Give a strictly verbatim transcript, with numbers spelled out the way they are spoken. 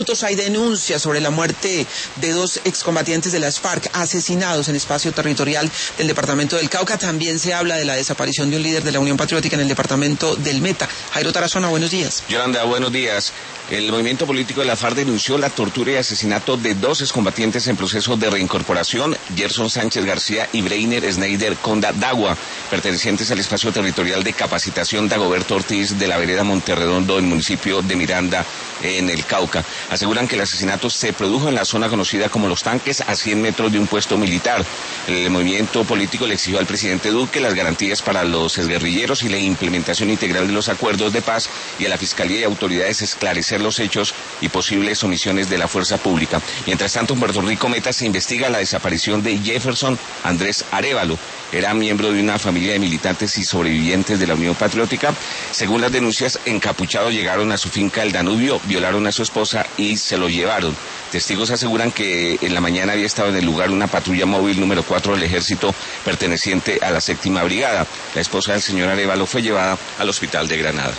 Hay denuncias sobre la muerte de dos excombatientes de las FARC asesinados en espacio territorial del departamento del Cauca. También se habla de la desaparición de un líder de la Unión Patriótica en el departamento del Meta. Jairo Tarazona, buenos días. Yolanda, buenos días. El movimiento político de la FARC denunció la tortura y asesinato de dos excombatientes en proceso de reincorporación, Gerson Sánchez García y Breiner Schneider Conda Dagua, pertenecientes al espacio territorial de capacitación Dagoberto Ortiz de la vereda Monterredondo, del municipio de Miranda, en el Cauca. Aseguran que el asesinato se produjo en la zona conocida como Los Tanques, a cien metros de un puesto militar. El movimiento político le exigió al presidente Duque las garantías para los exguerrilleros y la implementación integral de los acuerdos de paz, y a la Fiscalía y autoridades esclarecer los hechos y posibles omisiones de la fuerza pública. Mientras tanto, en Puerto Rico Meta se investiga la desaparición de Jefferson Andrés Arévalo. Era miembro de una familia de militantes y sobrevivientes de la Unión Patriótica. Según las denuncias, encapuchados llegaron a su finca El Danubio, violaron a su esposa y se lo llevaron. Testigos aseguran que en la mañana había estado en el lugar una patrulla móvil número cuatro del ejército perteneciente a la séptima brigada. La esposa del señor Arévalo fue llevada al hospital de Granada.